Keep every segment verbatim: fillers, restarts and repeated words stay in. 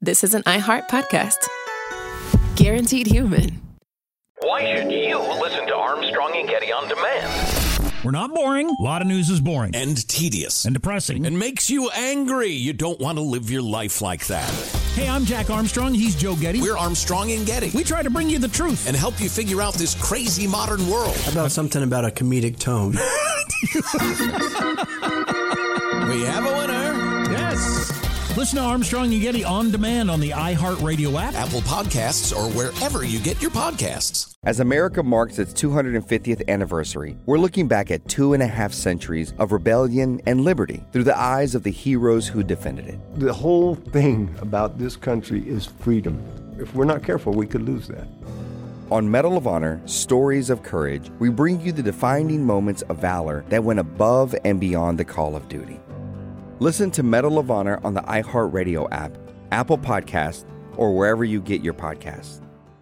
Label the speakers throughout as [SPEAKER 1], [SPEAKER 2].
[SPEAKER 1] this is an iHeart podcast. Guaranteed human.
[SPEAKER 2] Why should you listen to Armstrong and Getty on demand?
[SPEAKER 3] We're not boring. A lot of news is boring.
[SPEAKER 4] And tedious.
[SPEAKER 3] And depressing.
[SPEAKER 4] And makes you angry. You don't want to live your life like that.
[SPEAKER 3] Hey, I'm Jack Armstrong. He's Joe Getty.
[SPEAKER 4] We're Armstrong and Getty.
[SPEAKER 3] We try to bring you the truth.
[SPEAKER 4] And help you figure out this crazy modern world.
[SPEAKER 5] How about something about a comedic tone?
[SPEAKER 4] We have a winner.
[SPEAKER 3] Yes. Listen to Armstrong and Getty on demand on the iHeartRadio app,
[SPEAKER 4] Apple Podcasts, or wherever you get your podcasts.
[SPEAKER 6] As America marks its two hundred fiftieth anniversary, we're looking back at two and a half centuries of rebellion and liberty through the eyes of the heroes who defended it.
[SPEAKER 7] The whole thing about this country is freedom. If we're not careful, we could lose that.
[SPEAKER 6] On Medal of Honor, Stories of Courage, we bring you the defining moments of valor that went above and beyond the call of duty. Listen to Medal of Honor on the iHeartRadio app, Apple Podcasts, or wherever you get your podcasts.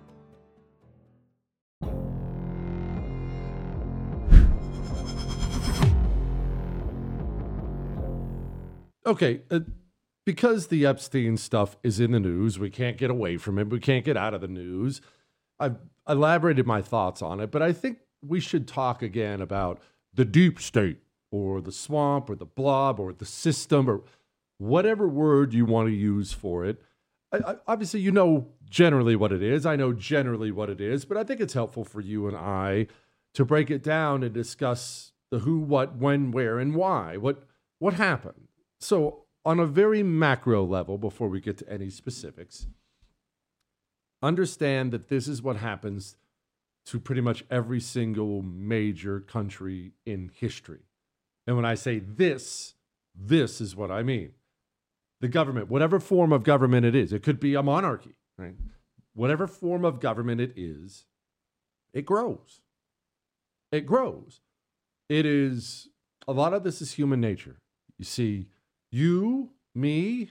[SPEAKER 8] Okay, uh, because the Epstein stuff is in the news, we can't get away from it. We can't get out of the news. I've elaborated my thoughts on it, but I think we should talk again about the deep state, or the swamp, or the blob, or the system, or whatever word you want to use for it. I, I, obviously, you know generally what it is. I know generally what it is, but I think it's helpful for you and I to break it down and discuss the who, what, when, where, and why. What what happened? So on a very macro level, before we get to any specifics, understand that this is what happens to pretty much every single major country in history. And when I say this, this is what I mean. The government, whatever form of government it is, it could be a monarchy, right? Whatever form of government it is, it grows. It grows. It is, a lot of this is human nature. You see, you, me,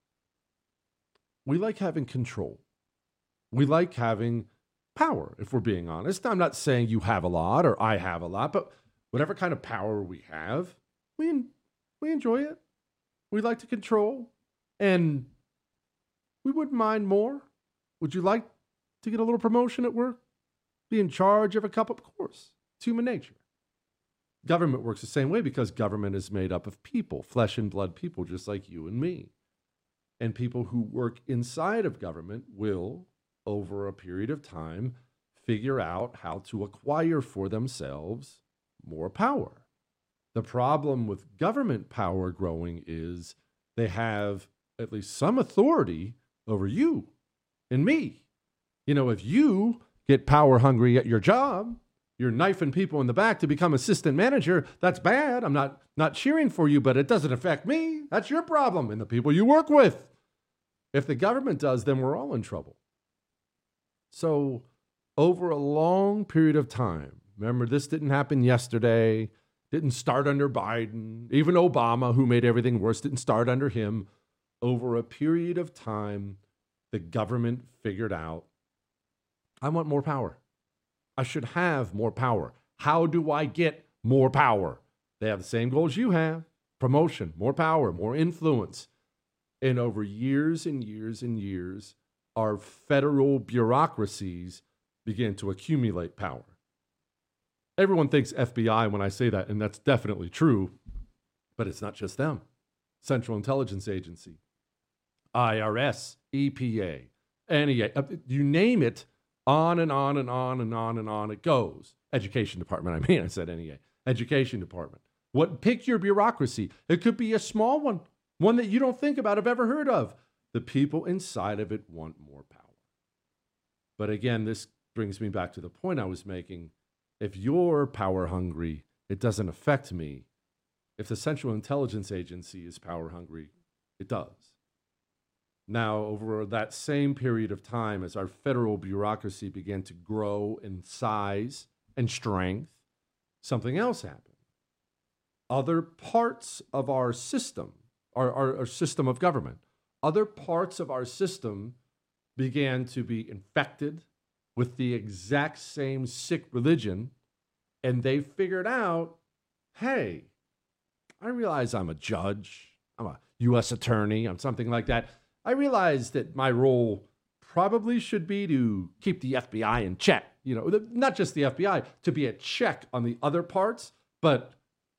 [SPEAKER 8] we like having control. We like having power, if we're being honest. I'm not saying you have a lot or I have a lot, but whatever kind of power we have, we we enjoy it. We like to control, and we wouldn't mind more. Would you like to get a little promotion at work? Be in charge of a couple? Of course. It's human nature. Government works the same way because government is made up of people, flesh and blood people, just like you and me. And people who work inside of government will, over a period of time, figure out how to acquire for themselves more power. The problem with government power growing is they have at least some authority over you and me. You know, if you get power hungry at your job, you're knifing people in the back to become assistant manager, that's bad. I'm not, not cheering for you, but it doesn't affect me. That's your problem and the people you work with. If the government does, then we're all in trouble. So over a long period of time, remember, this didn't happen yesterday, didn't start under Biden. Even Obama, who made everything worse, didn't start under him. Over a period of time, the government figured out, I want more power. I should have more power. How do I get more power? They have the same goals you have. Promotion, more power, more influence. And over years and years and years, our federal bureaucracies began to accumulate power. Everyone thinks F B I when I say that, and that's definitely true, but it's not just them. Central Intelligence Agency, I R S, E P A, N E A, you name it, on and on and on and on and on it goes. Education Department, I mean, I said N E A. Education Department. What? Pick your bureaucracy. It could be a small one, one that you don't think about, have ever heard of. The people inside of it want more power. But again, this brings me back to the point I was making. If you're power hungry, it doesn't affect me. If the Central Intelligence Agency is power hungry, it does. Now, over that same period of time, as our federal bureaucracy began to grow in size and strength, something else happened. Other parts of our system, our, our, our system of government, other parts of our system began to be infected with the exact same sick religion, and they figured out, hey, I realize I'm a judge, I'm a U S attorney, I'm something like that. I realize that my role probably should be to keep the F B I in check. You know, not just the F B I, to be a check on the other parts. But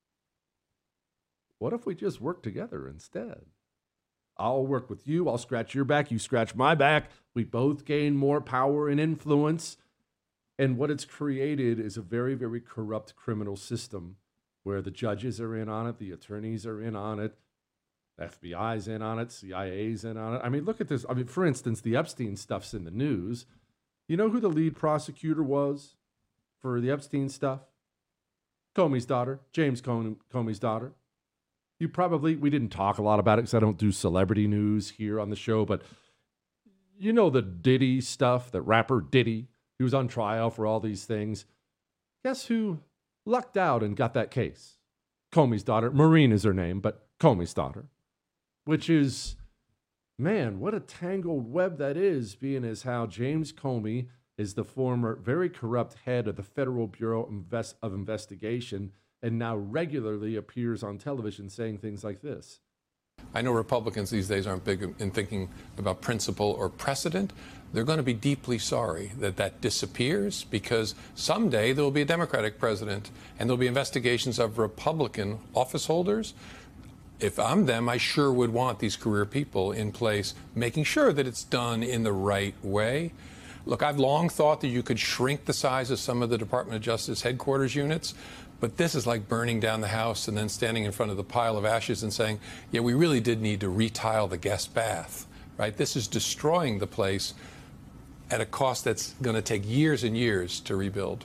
[SPEAKER 8] what if we just work together instead? I'll work with you. I'll scratch your back. You scratch my back. We both gain more power and influence. And what it's created is a very, very corrupt criminal system where the judges are in on it, the attorneys are in on it, F B I's in on it, C I A's in on it. I mean, look at this. I mean, for instance, the Epstein stuff's in the news. You know who the lead prosecutor was for the Epstein stuff? Comey's daughter, James Comey's daughter. You probably, we didn't talk a lot about it because I don't do celebrity news here on the show, but you know the Diddy stuff, the rapper Diddy, he was on trial for all these things. Guess who lucked out and got that case? Comey's daughter. Maureen is her name, but Comey's daughter. Which is, man, what a tangled web that is, being as how James Comey is the former very corrupt head of the Federal Bureau Invest- of Investigation and now regularly appears on television saying things like this.
[SPEAKER 9] I know Republicans these days aren't big in thinking about principle or precedent. They're going to be deeply sorry that that disappears because someday there will be a Democratic president and there'll be investigations of Republican office holders. If I'm them, I sure would want these career people in place, making sure that it's done in the right way. Look, I've long thought that you could shrink the size of some of the Department of Justice headquarters units, but this is like burning down the house and then standing in front of the pile of ashes and saying, yeah, we really did need to retile the guest bath, right? This is destroying the place at a cost that's going to take years and years to rebuild.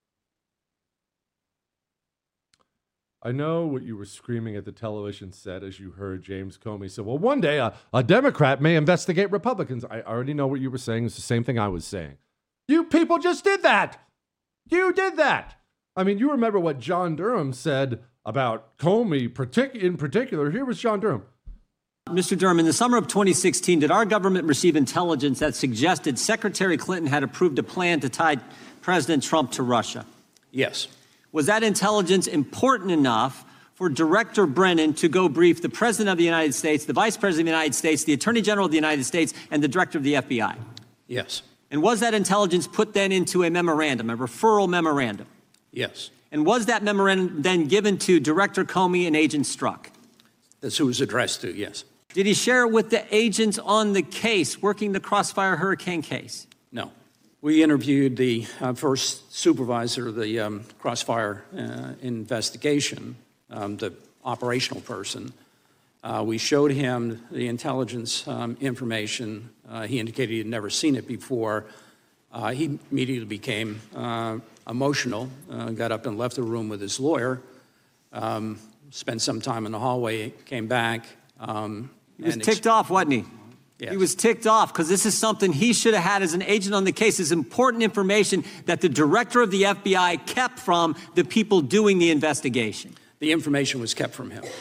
[SPEAKER 8] I know what you were screaming at the television set as you heard James Comey say, well, one day a, a Democrat may investigate Republicans. I already know what you were saying. It's the same thing I was saying. You people just did that. You did that. I mean, you remember what John Durham said about Comey partic- in particular. Here was John Durham.
[SPEAKER 10] Mister Durham, in the summer of twenty sixteen, did our government receive intelligence that suggested Secretary Clinton had approved a plan to tie President Trump to Russia?
[SPEAKER 11] Yes.
[SPEAKER 10] Was that intelligence important enough for Director Brennan to go brief the President of the United States, the Vice President of the United States, the Attorney General of the United States, and the Director of the F B I?
[SPEAKER 11] Yes.
[SPEAKER 10] And was that intelligence put then into a memorandum, a referral memorandum?
[SPEAKER 11] Yes.
[SPEAKER 10] And was that memorandum then given to Director Comey and Agent Strzok?
[SPEAKER 11] That's who it was addressed to, yes.
[SPEAKER 10] Did he share it with the agents on the case, working the Crossfire Hurricane case?
[SPEAKER 11] No. We interviewed the uh, first supervisor of the um, Crossfire uh, investigation, um, the operational person. Uh, we showed him the intelligence um, information. Uh, he indicated he had never seen it before. Uh, he immediately became uh, emotional, uh, got up and left the room with his lawyer, um, spent some time in the hallway, came back. Um,
[SPEAKER 10] he was ticked off, wasn't he?
[SPEAKER 11] Yes.
[SPEAKER 10] He was ticked off because this is something he should have had as an agent on the case. It's important information that the director of the F B I kept from the people doing the investigation.
[SPEAKER 11] The information was kept from him.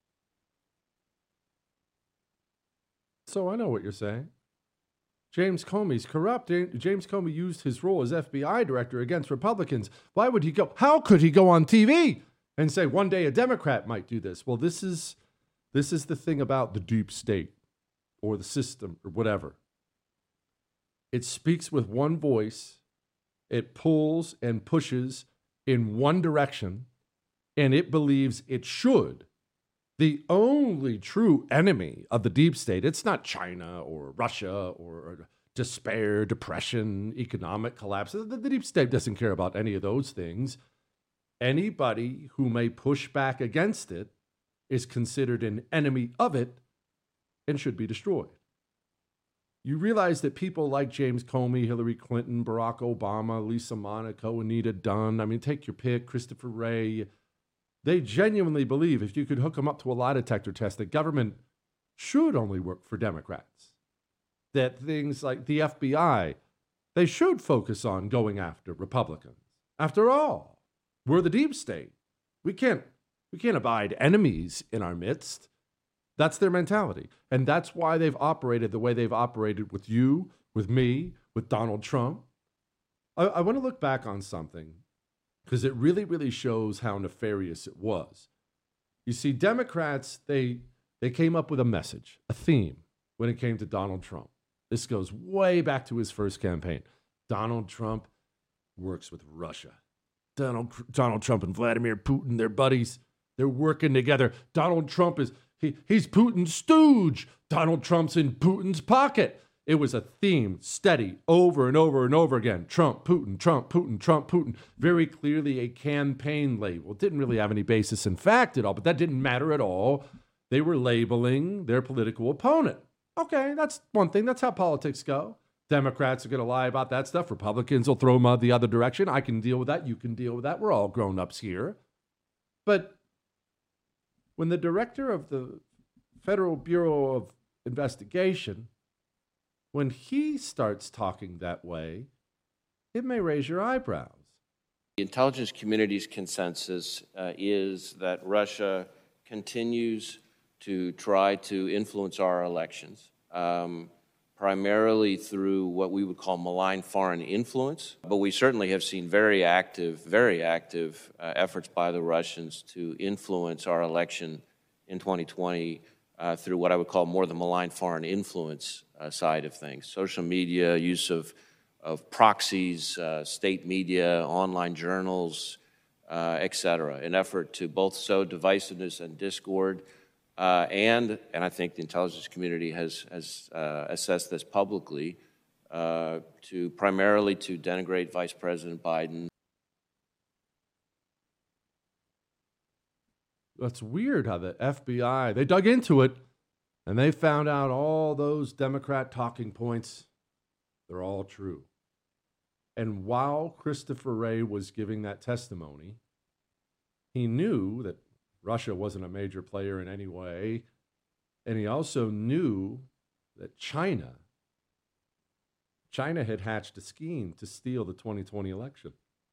[SPEAKER 8] So I know what you're saying. James Comey's corrupt. James Comey used his role as F B I director against Republicans. Why would he go? How could he go on T V and say one day a Democrat might do this? Well, this is this is the thing about the deep state or the system or whatever. It speaks with one voice. It pulls and pushes in one direction, and it believes it should. The only true enemy of the deep state, it's not China or Russia or despair, depression, economic collapse. The, the deep state doesn't care about any of those things. Anybody who may push back against it is considered an enemy of it and should be destroyed. You realize that people like James Comey, Hillary Clinton, Barack Obama, Lisa Monaco, Anita Dunn, I mean, take your pick, Christopher Wray, they genuinely believe if you could hook them up to a lie detector test, that government should only work for Democrats. That things like the F B I, they should focus on going after Republicans. After all, we're the deep state. We can't, we can't abide enemies in our midst. That's their mentality. And that's why they've operated the way they've operated with you, with me, with Donald Trump. I, I want to look back on something because it really, really shows how nefarious it was. You see, Democrats, they they came up with a message, a theme. when it came to Donald Trump. This goes way back to his first campaign. Donald Trump works with Russia. Donald, Donald Trump and Vladimir Putin, they're buddies. They're working together. Donald Trump is, he, he's Putin's stooge. Donald Trump's in Putin's pocket. It was a theme, steady, over and over and over again. Trump, Putin, Trump, Putin, Trump, Putin. Very clearly a campaign label. It didn't really have any basis in fact at all, but that didn't matter at all. They were labeling their political opponent. Okay, that's one thing. That's how politics go. Democrats are going to lie about that stuff. Republicans will throw mud the other direction. I can deal with that. You can deal with that. We're all grown-ups here. But when the director of the Federal Bureau of Investigation, when he starts talking that way, it may raise your eyebrows.
[SPEAKER 12] The intelligence community's consensus uh, is that Russia continues to try to influence our elections, um, primarily through what we would call malign foreign influence. But we certainly have seen very active, very active uh, efforts by the Russians to influence our election in twenty twenty uh, through what I would call more the malign foreign influence uh, side of things. Social media, use of, of proxies, uh, state media, online journals, uh, et cetera, an effort to both sow divisiveness and discord. Uh, and, and I think the intelligence community has, has uh, assessed this publicly, uh, to primarily to denigrate Vice President Biden.
[SPEAKER 8] That's weird how the F B I, they dug into it and they found out all those Democrat talking points, they're all true. And while Christopher Wray was giving that testimony, he knew that Russia wasn't a major player in any way, and he also knew that China, China had hatched a scheme to steal the twenty twenty election.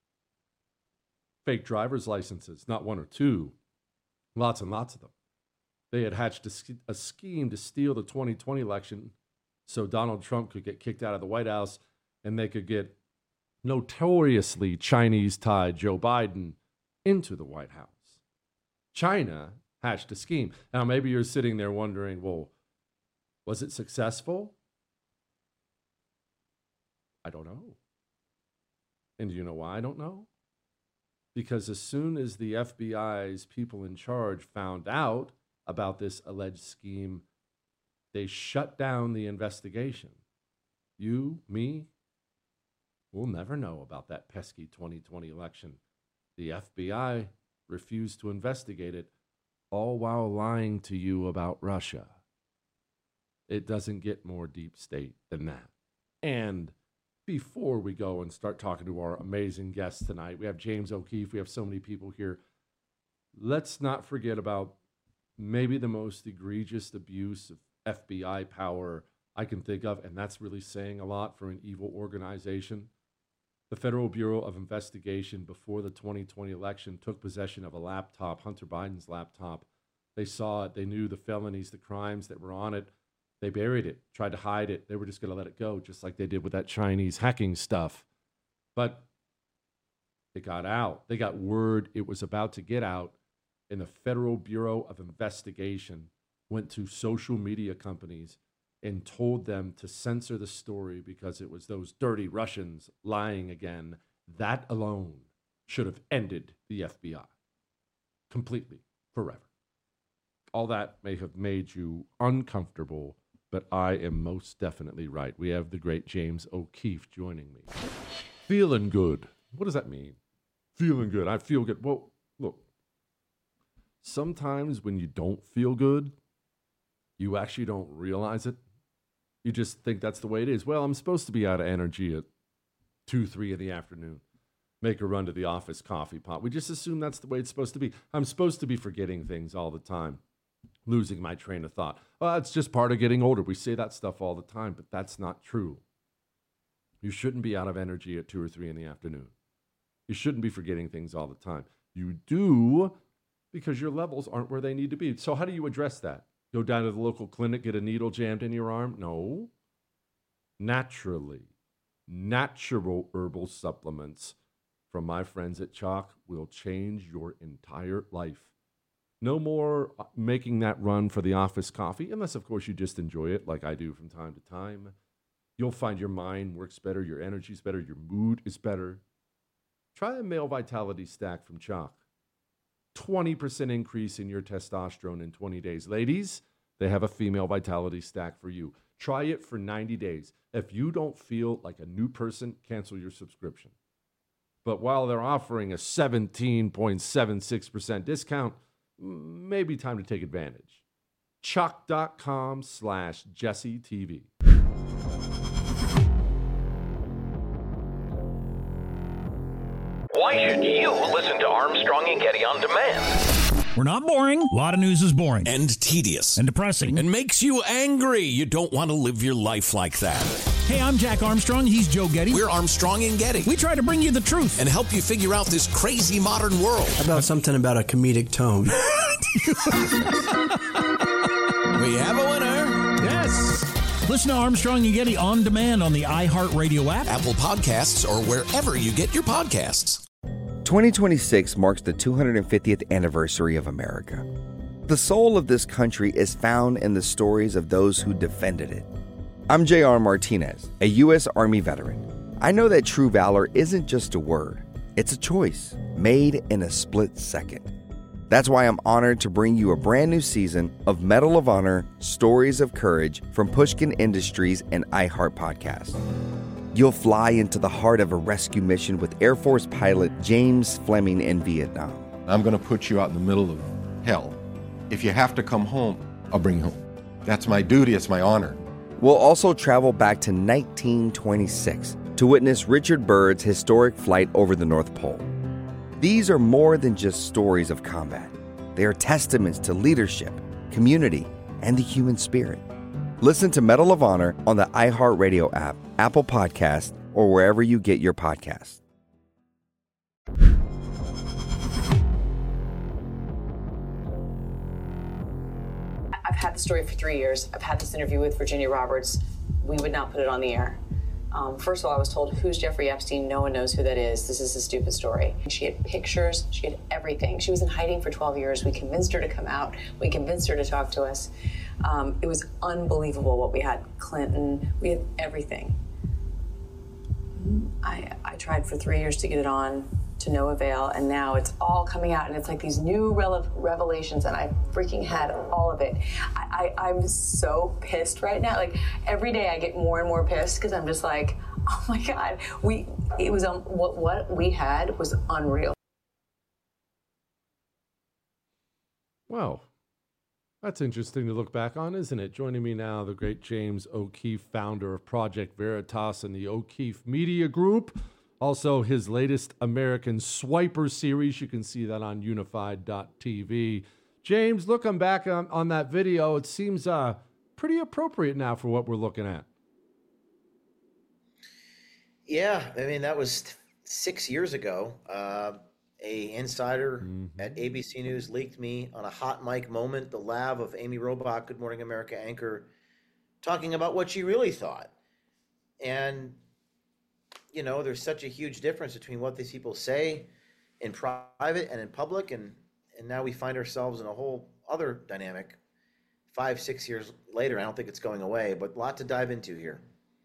[SPEAKER 8] Fake driver's licenses, not one or two, lots and lots of them. They had hatched a, a scheme to steal the twenty twenty election so Donald Trump could get kicked out of the White House and they could get notoriously Chinese-tied Joe Biden into the White House. China hatched a scheme. Now, maybe you're sitting there wondering, well, was it successful? I don't know. And do you know why I don't know? Because as soon as the F B I's people in charge found out about this alleged scheme, they shut down the investigation. You, me, we'll never know about that pesky twenty twenty election. The F B I refused to investigate it, all while lying to you about Russia. It doesn't get more deep state than that. And before we go and start talking to our amazing guests tonight, we have James O'Keefe, we have so many people here. Let's not forget about maybe the most egregious abuse of F B I power I can think of, and that's really saying a lot for an evil organization. The Federal Bureau of Investigation, before the twenty twenty election, took possession of a laptop, Hunter Biden's laptop. They saw it. They knew the felonies, the crimes that were on it. They buried it, tried to hide it. They were just going to let it go, just like they did with that Chinese hacking stuff. But it got out. They got word it was about to get out, and the Federal Bureau of Investigation went to social media companies and told them to censor the story because it was those dirty Russians lying again. That alone should have ended the F B I completely, forever. All that may have made you uncomfortable, but I am most definitely right. We have the great James O'Keefe joining me. Feeling good. What does that mean? Feeling good. I feel good. Well, look, sometimes when you don't feel good, you actually don't realize it. You just think that's the way it is. Well, I'm supposed to be out of energy at two, three in the afternoon. Make a run to the office coffee pot. We just assume that's the way it's supposed to be. I'm supposed to be forgetting things all the time, losing my train of thought. Well, it's just part of getting older. We say that stuff all the time, but that's not true. You shouldn't be out of energy at two or three in the afternoon. You shouldn't be forgetting things all the time. You do because your levels aren't where they need to be. So how do you address that? Go down to the local clinic, get a needle jammed in your arm? No. Naturally, natural herbal supplements from my friends at Chalk will change your entire life. No more making that run for the office coffee, unless, of course, you just enjoy it like I do from time to time. You'll find your mind works better, your energy's better, your mood is better. Try a male vitality stack from Chalk. twenty percent increase in your testosterone in twenty days. Ladies, they have a female vitality stack for you. Try it for ninety days. If you don't feel like a new person, cancel your subscription. But while they're offering a seventeen point seven six percent discount, maybe time to take advantage. Chalk.com slash Jesse TV.
[SPEAKER 2] Why should you listen to Armstrong and Getty on demand?
[SPEAKER 3] We're not boring. A lot of news is boring.
[SPEAKER 4] And tedious.
[SPEAKER 3] And depressing.
[SPEAKER 4] And makes you angry. You don't want to live your life like that.
[SPEAKER 3] Hey, I'm Jack Armstrong. He's Joe Getty.
[SPEAKER 4] We're Armstrong and Getty.
[SPEAKER 3] We try to bring you the truth.
[SPEAKER 4] And help you figure out this crazy modern world.
[SPEAKER 5] How about something about a comedic tone?
[SPEAKER 4] We have a winner.
[SPEAKER 3] Yes. Listen to Armstrong and Getty on demand on the iHeartRadio app,
[SPEAKER 4] Apple Podcasts, or wherever you get your podcasts.
[SPEAKER 6] twenty twenty-six marks the two hundred fiftieth anniversary of America. The soul of this country is found in the stories of those who defended it. I'm J R Martinez, a U S Army veteran. I know that true valor isn't just a word, it's a choice made in a split second. That's why I'm honored to bring you a brand new season of Medal of Honor Stories of Courage from Pushkin Industries and iHeart Podcast. You'll fly into the heart of a rescue mission with Air Force pilot James Fleming in Vietnam.
[SPEAKER 7] I'm going to put you out in the middle of hell. If you have to come home, I'll bring you home. That's my duty. It's my honor.
[SPEAKER 6] We'll also travel back to nineteen twenty-six to witness Richard Byrd's historic flight over the North Pole. These are more than just stories of combat. They are testaments to leadership, community, and the human spirit. Listen to Medal of Honor on the iHeartRadio app, Apple Podcasts, or wherever you get your podcasts.
[SPEAKER 13] I've had the story for three years. I've had this interview with Virginia Roberts. We would not put it on the air. Um, first of all, I was told, who's Jeffrey Epstein? No one knows who that is. This is a stupid story. She had pictures. She had everything. She was in hiding for twelve years. We convinced her to come out. We convinced her to talk to us. Um, it was unbelievable what we had. Clinton, we had everything. I, I tried for three years to get it on, to no avail, and now it's all coming out, and it's like these new rele- revelations, and I freaking had all of it. I, I, I'm so pissed right now. Like, every day I get more and more pissed, because I'm just like, oh my God, we, it was, um, what, what we had was unreal.
[SPEAKER 8] Wow. That's interesting to look back on, isn't it? Joining me now, the great James O'Keefe, founder of Project Veritas and the O'Keefe Media Group. Also, his latest American Swiper series. You can see that on unified dot t v. James, looking back on, on that video, it seems uh, pretty appropriate now for what we're looking at.
[SPEAKER 14] Yeah, I mean, that was six years ago. Uh, a insider mm-hmm. at A B C News leaked me on a hot mic moment, the lav of Amy Robach, Good Morning America anchor, talking about what she really thought. And you know, there's such a huge difference between what these people say in private and in public, and and now we find ourselves in a whole other dynamic. Five, six years later, I don't think it's going away, but a lot to dive into here.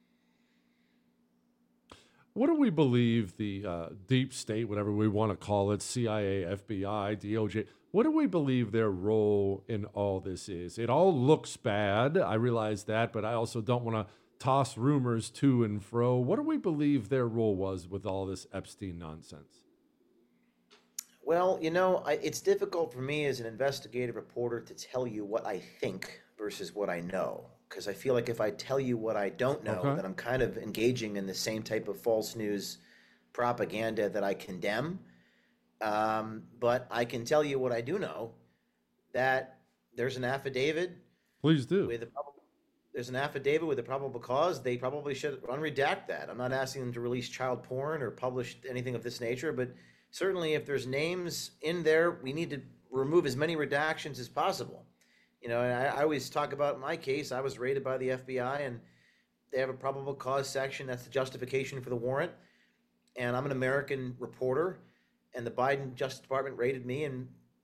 [SPEAKER 8] What do we believe the uh, deep state, whatever we want to call it, C I A, F B I, D O J, what do we believe their role in all this is? It all looks bad. I realize that, but I also don't want to toss rumors to and fro. What do we believe their role was with all this Epstein nonsense?
[SPEAKER 14] Well, you know, I, it's difficult for me as an investigative reporter to tell you what I think versus what I know, because I feel like if I tell you what I don't know, okay. then I'm kind of engaging in the same type of false news propaganda that I condemn. Um, but I can tell you what I do know, that there's an affidavit.
[SPEAKER 8] Please do.
[SPEAKER 14] With a There's an affidavit with a probable cause. They probably should unredact that. I'm not asking them to release child porn or publish anything of this nature, but certainly if there's names in there, we need to remove as many redactions as possible. You know, and I, I always talk about my case. I was raided by the F B I, and they have a probable cause section. That's the justification for the warrant. And I'm an American reporter, and the Biden Justice Department raided me, and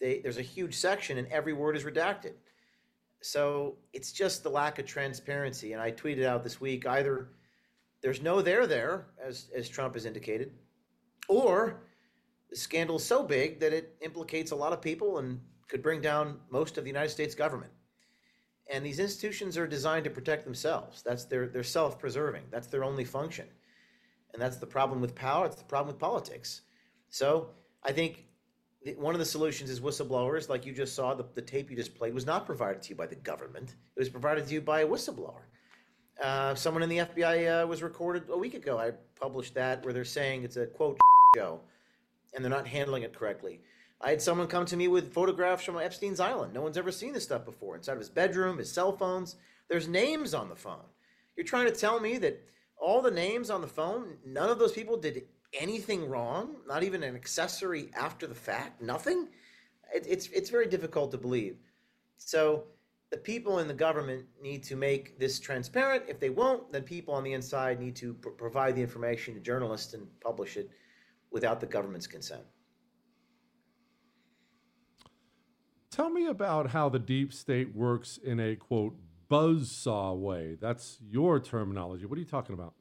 [SPEAKER 14] they, there's a huge section and every word is redacted. So it's just the lack of transparency. And I tweeted out this week, either there's no there there, as, as Trump has indicated, or the scandal is so big that it implicates a lot of people and could bring down most of the United States government. And these institutions are designed to protect themselves. That's their, they're self-preserving. That's their only function. And that's the problem with power. It's the problem with politics. So I think one of the solutions is whistleblowers, like you just saw, the, the tape you just played was not provided to you by the government. It was provided to you by a whistleblower. Uh, someone in the F B I uh, was recorded a week ago. I published that where they're saying it's a, quote, show, and they're not handling it correctly. I had someone come to me with photographs from Epstein's Island. No one's ever seen this stuff before. Inside of his bedroom, his cell phones, there's names on the phone. You're trying to tell me that all the names on the phone, none of those people did anything wrong? Not even an accessory after the fact? Nothing? It, it's, it's very difficult to believe. So the people in the government need to make this transparent. If they won't, then people on the inside need to pr- provide the information to journalists and publish it without the government's consent.
[SPEAKER 8] Tell me about how the deep state works in a, quote, buzzsaw way. That's your terminology. What are you talking about?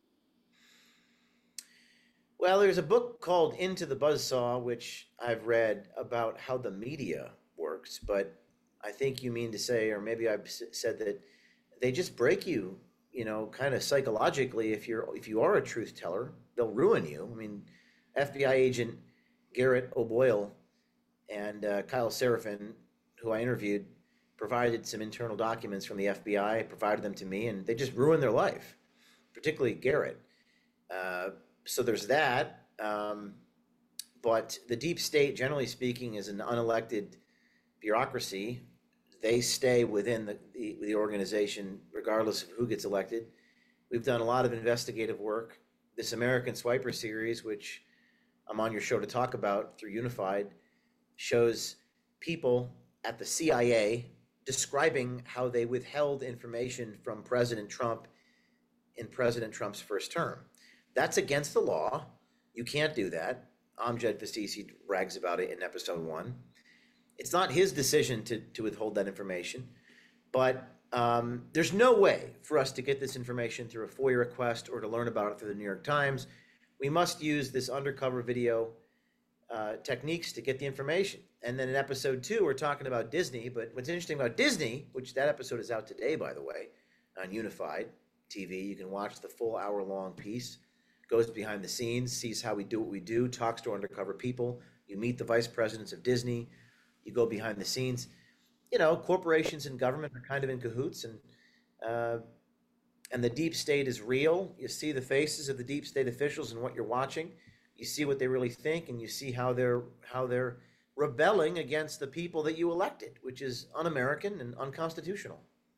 [SPEAKER 14] Well, there's a book called Into the Buzzsaw, which I've read about how the media works, but I think you mean to say, or maybe I've said that they just break you, you know, kind of psychologically. If you're, if you are a truth teller, they'll ruin you. I mean, F B I agent Garrett O'Boyle and uh, Kyle Seraphin, who I interviewed, provided some internal documents from the F B I, provided them to me, and they just ruined their life, particularly Garrett. Uh, so there's that. Um, but the deep state, generally speaking, is an unelected bureaucracy. They stay within the, the, the organization regardless of who gets elected. We've done a lot of investigative work. This American Swiper series, which I'm on your show to talk about through Unified, shows people at the C I A describing how they withheld information from President Trump in President Trump's first term. That's against the law. You can't do that. Amjad Fasisi brags about it in episode one. It's not his decision to, to withhold that information, but um, there's no way for us to get this information through a FOIA request or to learn about it through the New York Times. We must use this undercover video Uh, techniques to get the information. And then in episode two, we're talking about Disney. But what's interesting about Disney, which that episode is out today, by the way, on Unified T V, you can watch the full hour-long piece, goes behind the scenes, sees how we do what we do, talks to undercover people. You meet the vice presidents of Disney. You go behind the scenes. You know, corporations and government are kind of in cahoots, and uh, and the deep state is real. You see the faces of the deep state officials and what you're watching. You see what they really think, and you see how they're how they're rebelling against the people that you elected, which is un-American and unconstitutional.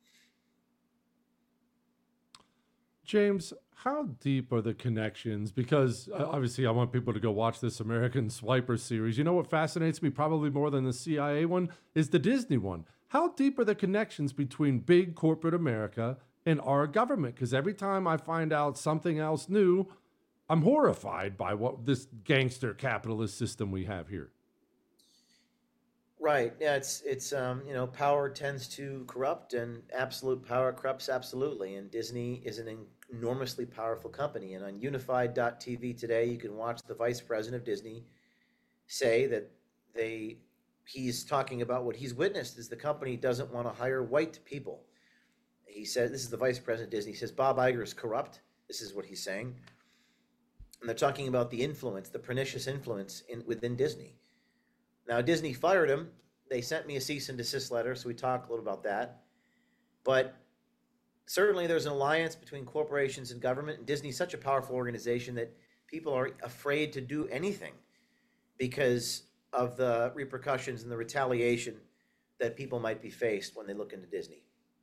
[SPEAKER 8] James, how deep are the connections? Because uh, obviously I want people to go watch this American Swiper series. You know what fascinates me probably more than the C I A one is the Disney one. How deep are the connections between big corporate America and our government? Because every time I find out something else new, I'm horrified by what this gangster capitalist system we have here.
[SPEAKER 14] Right. Yeah, it's it's um, you know, power tends to corrupt, and absolute power corrupts absolutely. And Disney is an enormously powerful company. And on unified dot T V today, you can watch the vice president of Disney say that they he's talking about what he's witnessed is the company doesn't want to hire white people. He said, this is the vice president of Disney, he says Bob Iger is corrupt. This is what he's saying. And they're talking about the influence, the pernicious influence in, within Disney. Now, Disney fired him. They sent me a cease and desist letter, so we talked a little about that. But certainly there's an alliance between corporations and government, and Disney's such a powerful organization that people are afraid to do anything because of the repercussions and the retaliation that people might be faced when they look into Disney.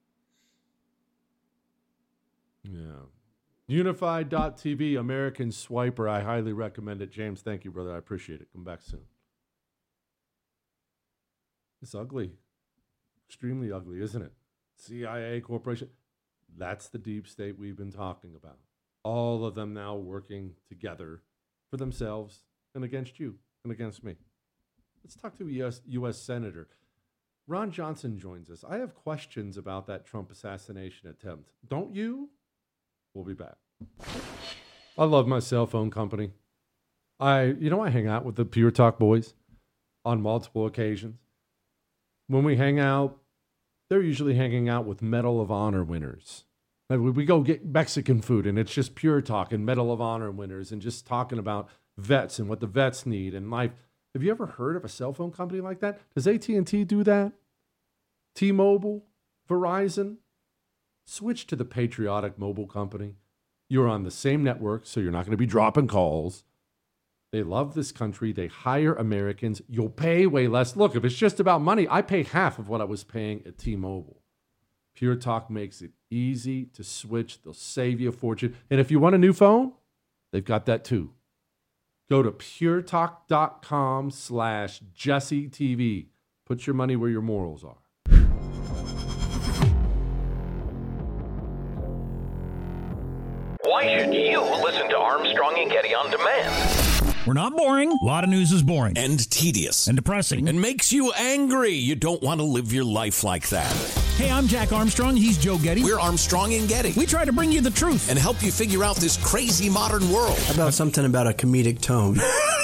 [SPEAKER 8] Yeah. unified dot T V, American Swiper. I highly recommend it. James, thank you, brother. I appreciate it. Come back soon. It's ugly. Extremely ugly, isn't it? C I A corporation. That's the deep state we've been talking about. All of them now working together for themselves and against you and against me. Let's talk to a U S, U S Senator. Ron Johnson joins us. I have questions about that Trump assassination attempt. Don't you? We'll be back. I love my cell phone company. I, you know, I hang out with the Pure Talk boys on multiple occasions. When we hang out, they're usually hanging out with Medal of Honor winners. Like we go get Mexican food, and it's just Pure Talk and Medal of Honor winners and just talking about vets and what the vets need and life. Have you ever heard of a cell phone company like that? Does A T and T do that? T-Mobile? Verizon? Switch to the patriotic mobile company. You're on the same network, so you're not going to be dropping calls. They love this country. They hire Americans. You'll pay way less. Look, if it's just about money, I pay half of what I was paying at T-Mobile. Pure Talk makes it easy to switch. They'll save you a fortune. And if you want a new phone, they've got that too. Go to puretalk.com slash Jesse TV. Put your money where your morals are.
[SPEAKER 2] Why should you listen to Armstrong and Getty on demand?
[SPEAKER 3] We're not boring. A lot of news is boring.
[SPEAKER 4] And tedious.
[SPEAKER 3] And depressing.
[SPEAKER 4] And makes you angry. You don't want to live your life like that.
[SPEAKER 3] Hey, I'm Jack Armstrong. He's Joe Getty.
[SPEAKER 4] We're Armstrong and Getty.
[SPEAKER 3] We try to bring you the truth.
[SPEAKER 4] And help you figure out this crazy modern world.
[SPEAKER 5] How about something about a comedic tone?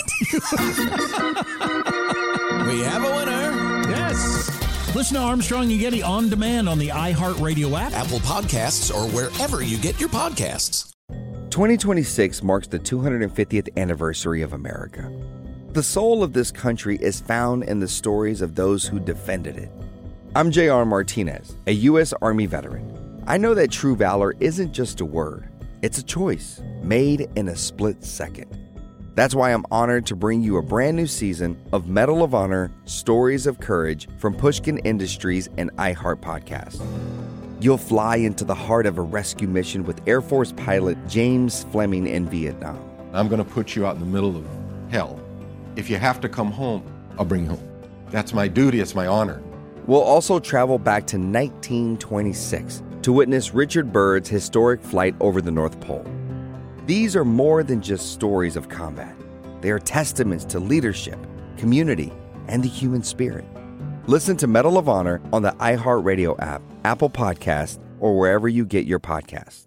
[SPEAKER 4] We have a winner.
[SPEAKER 3] Yes. Listen to Armstrong and Getty on demand on the iHeartRadio app,
[SPEAKER 4] Apple Podcasts, or wherever you get your podcasts.
[SPEAKER 6] twenty twenty-six marks the two hundred fiftieth anniversary of America. The soul of this country is found in the stories of those who defended it. I'm J R Martinez, a U S Army veteran. I know that true valor isn't just a word. It's a choice made in a split second. That's why I'm honored to bring you a brand new season of Medal of Honor Stories of Courage from Pushkin Industries and iHeart Podcast. You'll fly into the heart of a rescue mission with Air Force pilot James Fleming in Vietnam.
[SPEAKER 7] I'm going to put you out in the middle of hell. If you have to come home, I'll bring you home. That's my duty. It's my honor.
[SPEAKER 6] We'll also travel back to nineteen twenty-six to witness Richard Byrd's historic flight over the North Pole. These are more than just stories of combat. They are testaments to leadership, community, and the human spirit. Listen to Medal of Honor on the iHeartRadio app, Apple Podcasts, or wherever you get your podcasts.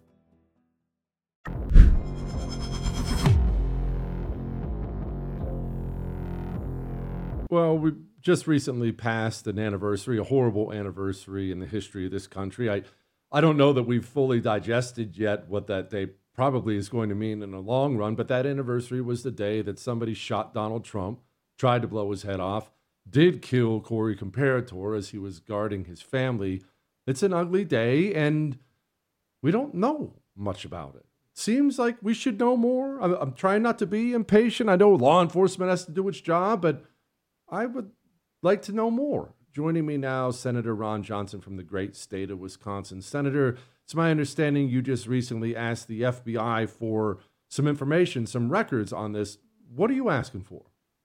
[SPEAKER 8] Well, we just recently passed an anniversary, a horrible anniversary in the history of this country. I, I don't know that we've fully digested yet what that day probably is going to mean in the long run, but that anniversary was the day that somebody shot Donald Trump, tried to blow his head off, did kill Corey Comparator as he was guarding his family. It's an ugly day, and we don't know much about it. Seems like we should know more. I'm, I'm trying not to be impatient. I know law enforcement has to do its job, but I would like to know more. Joining me now, Senator Ron Johnson from the great state of Wisconsin. Senator, it's my understanding you just recently asked the F B I for some information, some records on this. What are you asking for?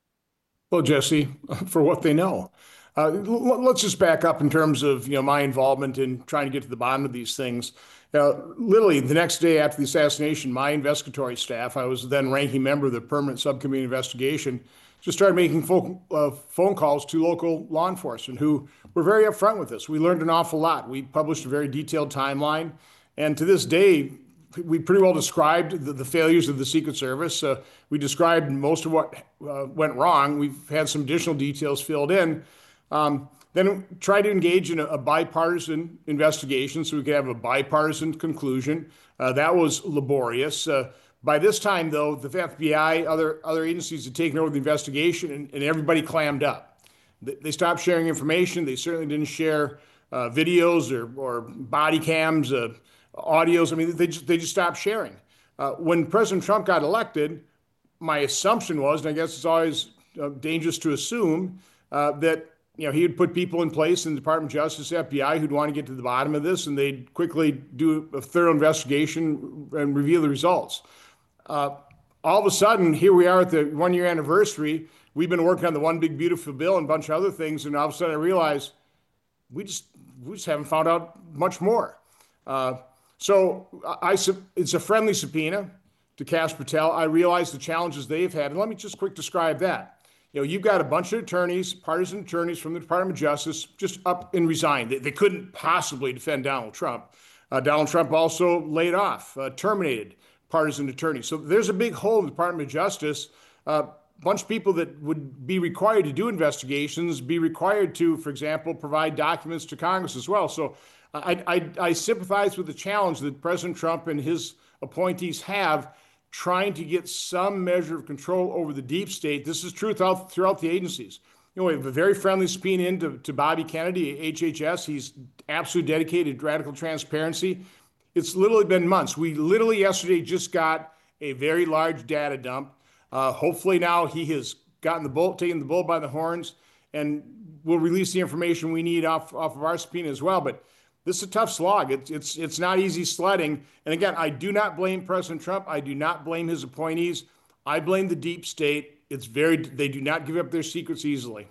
[SPEAKER 15] Well, Jesse, for what they know. Uh, l- let's just back up in terms of you know my involvement in trying to get to the bottom of these things. Uh, literally, the next day after the assassination, my investigatory staff, I was then ranking member of the Permanent Subcommittee Investigation, just started making phone, uh, phone calls to local law enforcement who were very upfront with us. We learned an awful lot. We published a very detailed timeline. And to this day, we pretty well described the, the failures of the Secret Service. Uh, we described most of what uh, went wrong. We've had some additional details filled in. Um, then try to engage in a, a bipartisan investigation so we could have a bipartisan conclusion. Uh, that was laborious. Uh, By this time, though, the F B I, other other agencies had taken over the investigation, and, and everybody clammed up. They, they stopped sharing information. They certainly didn't share uh, videos or, or body cams, uh, audios. I mean, they just, they just stopped sharing. Uh, when President Trump got elected, my assumption was, and I guess it's always uh, dangerous to assume, uh, that you know he would put people in place in the Department of Justice, F B I, who'd want to get to the bottom of this, and they'd quickly do a thorough investigation and reveal the results. Uh, all of a sudden, here we are at the one-year anniversary. We've been working on the One Big Beautiful Bill and a bunch of other things, and all of a sudden I realize we just we just haven't found out much more. Uh, so I, I, it's a friendly subpoena to Kash Patel. I realize the challenges they've had, and let me just quick describe that. You know, you've got a bunch of attorneys, partisan attorneys from the Department of Justice just up and resigned. They, they couldn't possibly defend Donald Trump. Uh, Donald Trump also laid off, uh, terminated partisan attorneys. So there's a big hole in the Department of Justice. A uh, bunch of people that would be required to do investigations, be required to, for example, provide documents to Congress as well. So I, I, I sympathize with the challenge that President Trump and his appointees have trying to get some measure of control over the deep state. This is true throughout, throughout the agencies. You know, we have a very friendly subpoena into to Bobby Kennedy, H H S. He's absolutely dedicated to radical transparency. It's literally been months. We literally yesterday just got a very large data dump. Uh, hopefully now he has gotten the bull, taken the bull by the horns, and will release the information we need off, off of our subpoena as well. But this is a tough slog. It's, it's, it's not easy sledding. And again, I do not blame President Trump. I do not blame his appointees. I blame the deep state. It's very, they do not give up their secrets easily.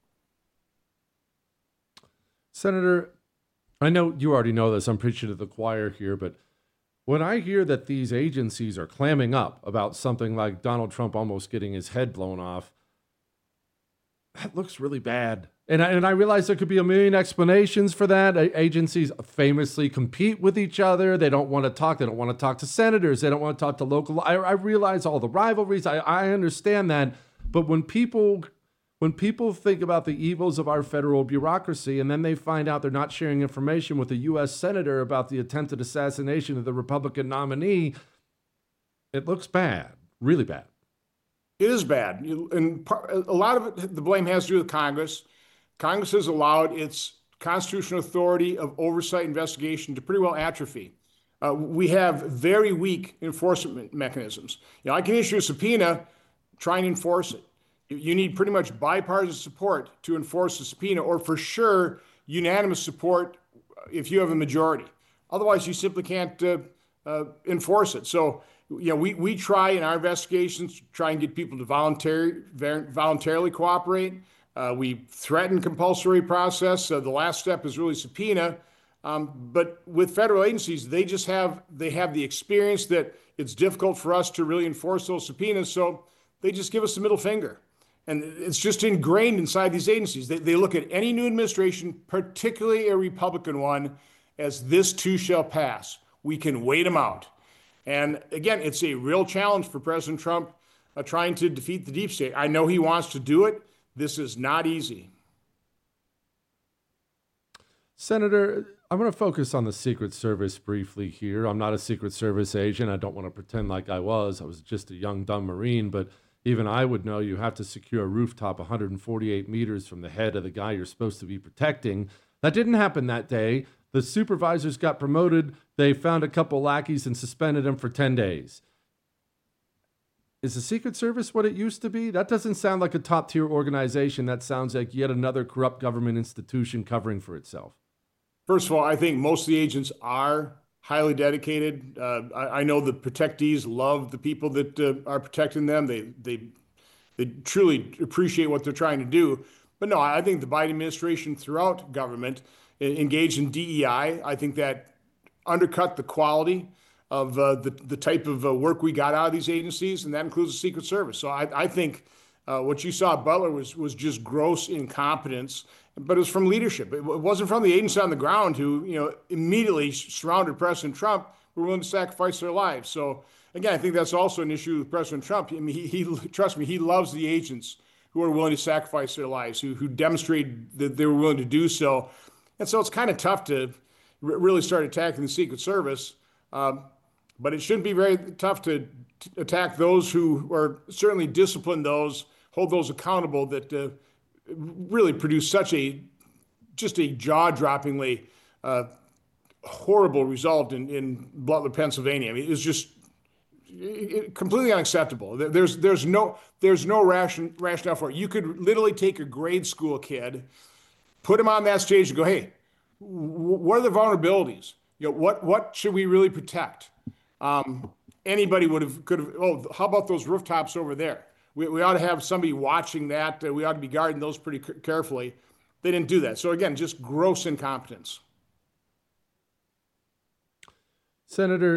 [SPEAKER 8] Senator, I know you already know this. I'm preaching to the choir here, but when I hear that these agencies are clamming up about something like Donald Trump almost getting his head blown off, that looks really bad. And I, and I realize there could be a million explanations for that. Agencies famously compete with each other. They don't want to talk. They don't want to talk to senators. They don't want to talk to local. I, I realize all the rivalries. I, I understand that. But when people when people think about the evils of our federal bureaucracy and then they find out they're not sharing information with a U S senator about the attempted assassination of the Republican nominee, it looks bad, really bad.
[SPEAKER 15] It is bad. And a lot of it, the blame has to do with Congress. Congress has allowed its constitutional authority of oversight investigation to pretty well atrophy. Uh, we have very weak enforcement mechanisms. You know, I can issue a subpoena, try and enforce it. You need pretty much bipartisan support to enforce the subpoena, or for sure unanimous support if you have a majority. Otherwise, you simply can't uh, uh, enforce it. So, you know, we, we try in our investigations, try and get people to voluntary, voluntarily cooperate. Uh, we threaten compulsory process. Uh, the last step is really subpoena. Um, but with federal agencies, they just have, they have the experience that it's difficult for us to really enforce those subpoenas. So they just give us the middle finger. And it's just ingrained inside these agencies. They, they look at any new administration, particularly a Republican one, as this too shall pass. We can wait them out. And again, it's a real challenge for President Trump uh, trying to defeat the deep state. I know he wants to do it. This is not easy.
[SPEAKER 8] Senator, I'm going to focus on the Secret Service briefly here. I'm not a Secret Service agent. I don't want to pretend like I was. I was just a young, dumb Marine, but even I would know you have to secure a rooftop one hundred forty-eight meters from the head of the guy you're supposed to be protecting. That didn't happen that day. The supervisors got promoted. They found a couple lackeys and suspended them for ten days. Is the Secret Service what it used to be? That doesn't sound like a top-tier organization. That sounds like yet another corrupt government institution covering for itself.
[SPEAKER 15] First of all, I think most of the agents are highly dedicated. Uh, I, I know the protectees love the people that uh, are protecting them. They, they, they truly appreciate what they're trying to do. But no, I think the Biden administration throughout government engaged in D E I. I think that undercut the quality of uh, the, the type of uh, work we got out of these agencies, and that includes the Secret Service. So I, I think uh, what you saw at Butler was, was just gross incompetence, but it was from leadership. It wasn't from the agents on the ground who, you know, immediately surrounded President Trump, were willing to sacrifice their lives. So again, I think that's also an issue with President Trump. I mean, he, he trust me, he loves the agents who are willing to sacrifice their lives, who, who demonstrated that they were willing to do so. And so it's kind of tough to r- really start attacking the Secret Service. Um, But it shouldn't be very tough to, to attack those who are certainly discipline those, hold those accountable that uh, really produce such a, just a jaw-droppingly uh, horrible result in, in Butler, Pennsylvania. I mean, it's just it, completely unacceptable. There's there's no there's no ration, rationale for it. You could literally take a grade school kid, put him on that stage and go, hey, what are the vulnerabilities? You know, what what should we really protect? Um, anybody would have, could have, oh, how about those rooftops over there? We, we ought to have somebody watching that. Uh, we ought to be guarding those pretty c- carefully. They didn't do that. So again, just gross incompetence.
[SPEAKER 8] Senator,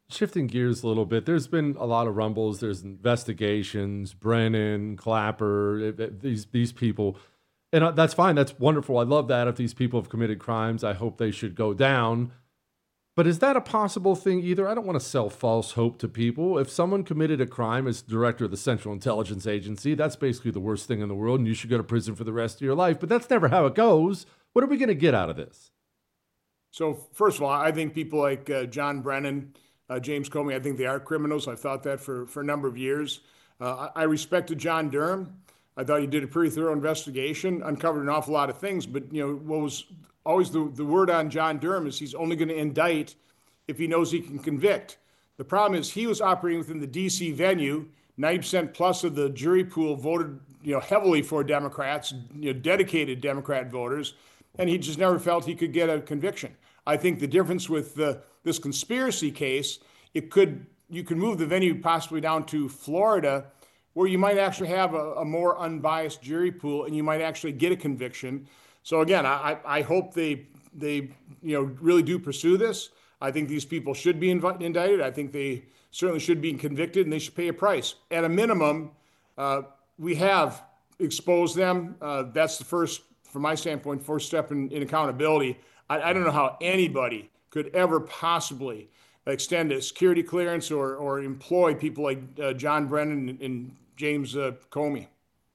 [SPEAKER 8] Shifting gears a little bit, there's been a lot of rumbles. There's investigations, Brennan, Clapper, it, it, these these people. And uh, that's fine. That's wonderful. I love that. If these people have committed crimes, I hope they should go down. But is that a possible thing either? I don't want to sell false hope to people. If someone committed a crime as director of the Central Intelligence Agency, that's basically the worst thing in the world, and you should go to prison for the rest of your life. But that's never how it goes. What are we going to get out of this?
[SPEAKER 15] So, first of all, I think people like uh, John Brennan, uh, James Comey, I think they are criminals. I've thought that for, for a number of years. Uh, I, I respected John Durham. I thought he did a pretty thorough investigation, uncovered an awful lot of things. But, you know, what was always the, the word on John Durham is he's only going to indict if he knows he can convict. The problem is he was operating within the D C venue. ninety percent plus of the jury pool voted, you know, heavily for Democrats, you know, dedicated Democrat voters, and he just never felt he could get a conviction. I think the difference with the, this conspiracy case, it could you could move the venue possibly down to Florida, where you might actually have a, a more unbiased jury pool, and you might actually get a conviction. So again, I, I hope they they you know really do pursue this. I think these people should be inv- indicted. I think they certainly should be convicted, and they should pay a price. At a minimum, uh, we have exposed them. Uh, that's the first, from my standpoint, first step in, in accountability. I, I don't know how anybody could ever possibly extend a security clearance or or employ people like uh, John Brennan and, and James uh, Comey.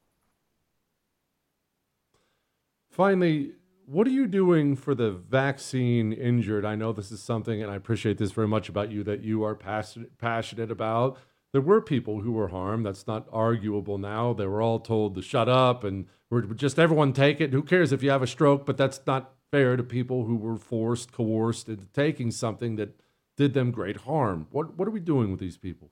[SPEAKER 8] Finally, what are you doing for the vaccine injured? I know this is something, and I appreciate this very much about you, that you are passionate, passionate about. There were people who were harmed. That's not arguable now. They were all told to shut up and we're just everyone take it. Who cares if you have a stroke? But that's not fair to people who were forced, coerced into taking something that did them great harm. What what are we doing with these people?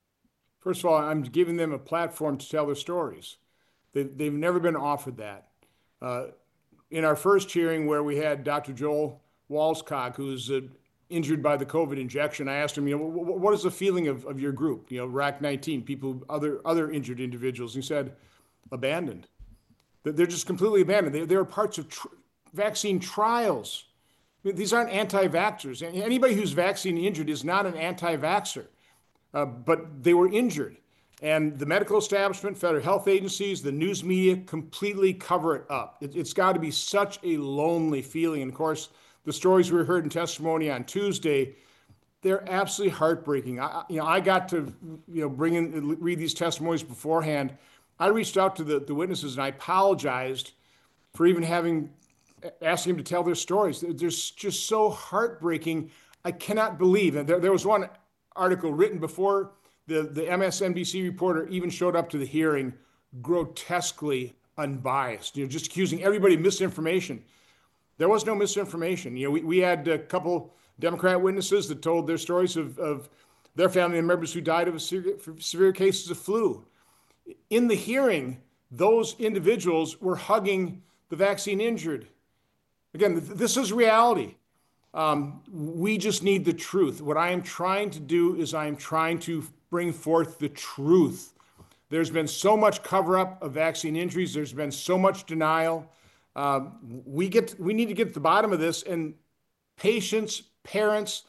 [SPEAKER 15] First of all, I'm giving them a platform to tell their stories. They, they've never been offered that. Uh, in our first hearing where we had Doctor Joel Walscock, who's uh, injured by the COVID injection, I asked him, you know, what, what is the feeling of, of your group, you know, R A C nineteen, people, other other injured individuals? He said, abandoned. They're just completely abandoned. They, they're parts of tr- vaccine trials. I mean, these aren't anti-vaxxers. Anybody who's vaccine injured is not an anti-vaxxer, uh, but they were injured. And the medical establishment, federal health agencies, the news media completely cover it up. It, it's got to be such a lonely feeling. And of course, the stories we heard in testimony on Tuesday, they're absolutely heartbreaking. I, you know, I got to, you know, bring in, read these testimonies beforehand. I reached out to the, the witnesses and I apologized for even having, asking them to tell their stories. They're, they're just so heartbreaking. I cannot believe. And there, there was one article written before the, the M S N B C reporter even showed up to the hearing, grotesquely unbiased, you know, just accusing everybody of misinformation. There was no misinformation. You know, we, we had a couple Democrat witnesses that told their stories of, of their family members who died of a severe, severe cases of flu. In the hearing, those individuals were hugging the vaccine injured. Again, th- this is reality. Um, we just need the truth. What I am trying to do is I am trying to bring forth the truth. There's been so much cover-up of vaccine injuries. There's been so much denial. Um, we get we need to get to the bottom of this, and patients, parents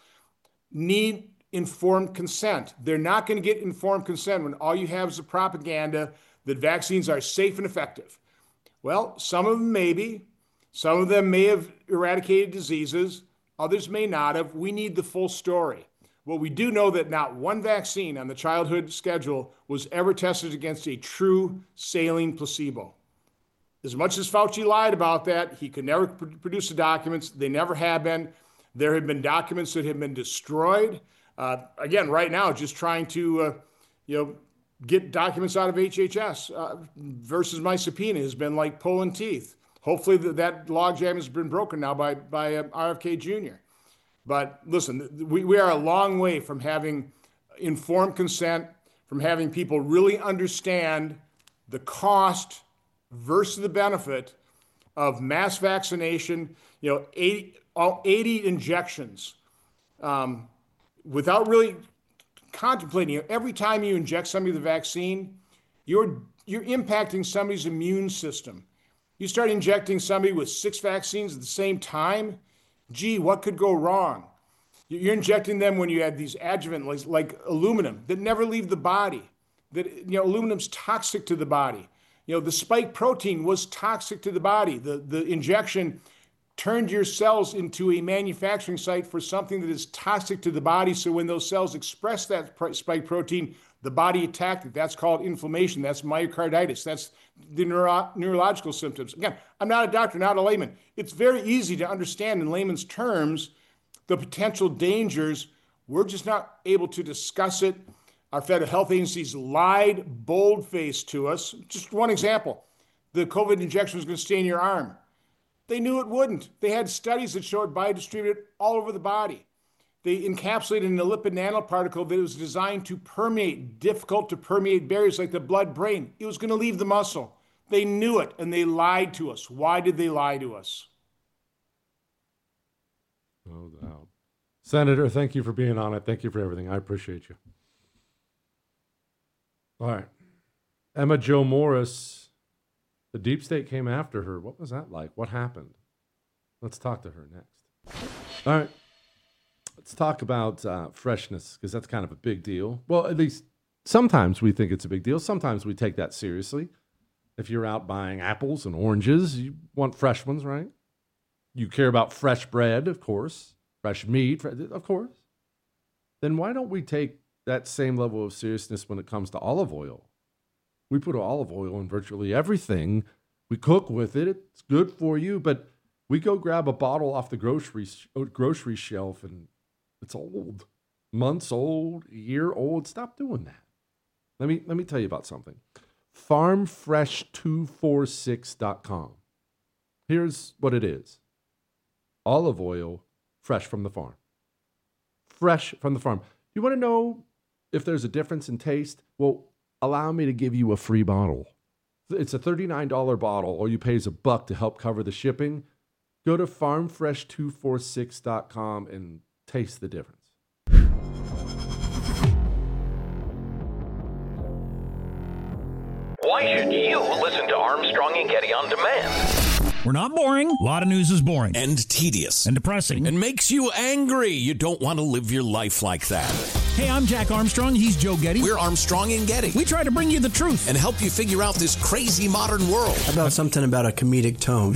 [SPEAKER 15] need informed consent. They're not going to get informed consent when all you have is the propaganda that vaccines are safe and effective. Well, some of them may be. Some of them may have eradicated diseases. Others may not have. We need the full story. Well, we do know that not one vaccine on the childhood schedule was ever tested against a true saline placebo. As much as Fauci lied about that, he could never pr- produce the documents. They never have been. There have been documents that have been destroyed. Uh, again, right now, just trying to, uh, you know, get documents out of H H S uh, versus my subpoena has been like pulling teeth. Hopefully that, that logjam has been broken now by, by uh, R F K Junior But listen, we, we are a long way from having informed consent, from having people really understand the cost versus the benefit of mass vaccination, you know, eighty, all eighty injections um, without really contemplating it. Every time you inject somebody with a vaccine, you're, you're impacting somebody's immune system. You start injecting somebody with six vaccines at the same time, gee, what could go wrong? You're injecting them when you have these adjuvant like, like aluminum that never leave the body. That, you know, aluminum's toxic to the body. You know, the spike protein was toxic to the body. The, the injection turned your cells into a manufacturing site for something that is toxic to the body. So when those cells express that spike protein, the body attacked it. That's called inflammation. That's myocarditis. That's the neuro- neurological symptoms. Again, I'm not a doctor, not a layman. It's very easy to understand in layman's terms the potential dangers. We're just not able to discuss it. Our federal health agencies lied bold-faced to us. Just one example, the COVID injection was going to stay in your arm. They knew it wouldn't. They had studies that showed biodistributed all over the body. They encapsulated in a lipid nanoparticle that was designed to permeate difficult to permeate barriers like the blood-brain. It was going to leave the muscle. They knew it, and they lied to us. Why did they lie to us?
[SPEAKER 8] No doubt. Senator, thank you for being on it. Thank you for everything. I appreciate you. All right. Emma Jo Morris, the deep state came after her. What was that like? What happened? Let's talk to her next. All right. Let's talk about uh, freshness, because that's kind of a big deal. Well, at least sometimes we think it's a big deal. Sometimes we take that seriously. If you're out buying apples and oranges, you want fresh ones, right? You care about fresh bread, of course. Fresh meat, of course. Then why don't we take that same level of seriousness when it comes to olive oil? We put olive oil in virtually everything. We cook with it. It's good for you, but we go grab a bottle off the grocery grocery shelf and it's old, months old, a year old. Stop doing that. Let me let me tell you about something. farm fresh two four six dot com. Here's what it is. Olive oil, fresh from the farm. Fresh from the farm. You want to know if there's a difference in taste? Well, allow me to give you a free bottle. It's a thirty-nine dollars bottle. All you pay is a buck to help cover the shipping. Go to farm fresh two four six dot com and taste the difference.
[SPEAKER 2] Why should you listen to Armstrong and Getty on demand?
[SPEAKER 3] We're not boring. A lot of news is boring.
[SPEAKER 4] And tedious.
[SPEAKER 3] And depressing.
[SPEAKER 4] And makes you angry. You don't want to live your life like that.
[SPEAKER 3] Hey, I'm Jack Armstrong. He's Joe Getty.
[SPEAKER 4] We're Armstrong and Getty.
[SPEAKER 3] We try to bring you the truth.
[SPEAKER 4] And help you figure out this crazy modern world.
[SPEAKER 5] How about something about a comedic tone?